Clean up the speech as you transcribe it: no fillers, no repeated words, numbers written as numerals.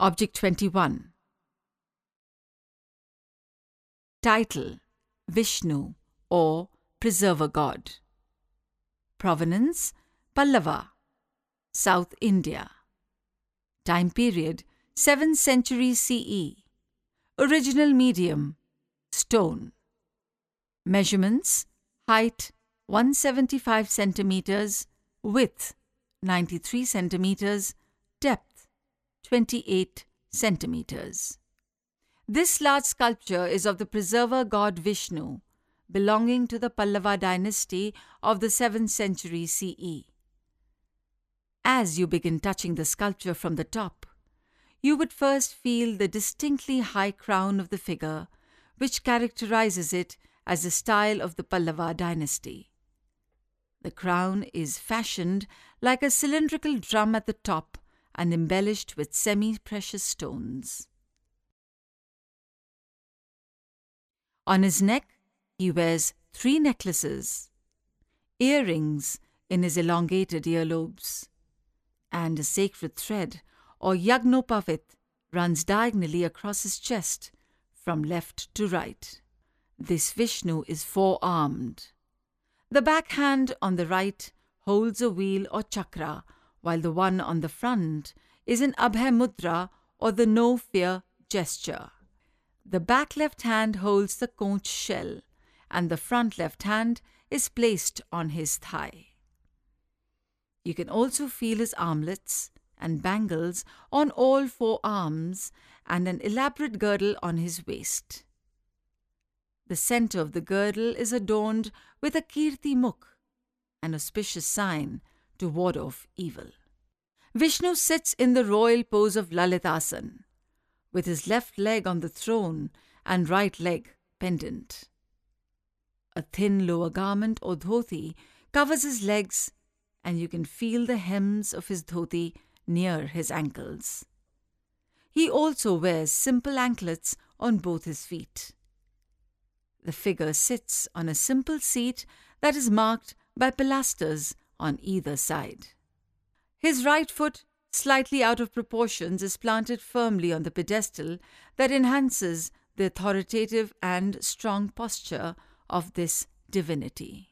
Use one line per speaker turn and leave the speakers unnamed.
Object 21. Title: Vishnu or Preserver God. Provenance: Pallava, South India. Time period: 7th century CE. Original medium: stone. Measurements: height 175 centimeters, width 93 centimeters, depth 28 centimeters. This large sculpture is of the preserver god Vishnu, belonging to the Pallava dynasty of the 7th century CE. As you begin touching the sculpture from the top, you would first feel the distinctly high crown of the figure, which characterizes it as the style of the Pallava dynasty. The crown is fashioned like a cylindrical drum at the top and embellished with semi-precious stones. On his neck, he wears 3 necklaces, earrings in his elongated earlobes, and a sacred thread or yagnopavit runs diagonally across his chest from left to right. This Vishnu is 4-armed. The back hand on the right holds a wheel or chakra, while the one on the front is an Abhay Mudra or the no-fear gesture. The back left hand holds the conch shell, and the front left hand is placed on his thigh. You can also feel his armlets and bangles on all 4 arms and an elaborate girdle on his waist. The center of the girdle is adorned with a Kirti Mukh, an auspicious sign to ward off evil. Vishnu sits in the royal pose of Lalitasana, with his left leg on the throne and right leg pendant. A thin lower garment or dhoti covers his legs, and you can feel the hems of his dhoti near his ankles. He also wears simple anklets on both his feet. The figure sits on a simple seat that is marked by pilasters on either side. His right foot, slightly out of proportions, is planted firmly on the pedestal that enhances the authoritative and strong posture of this divinity.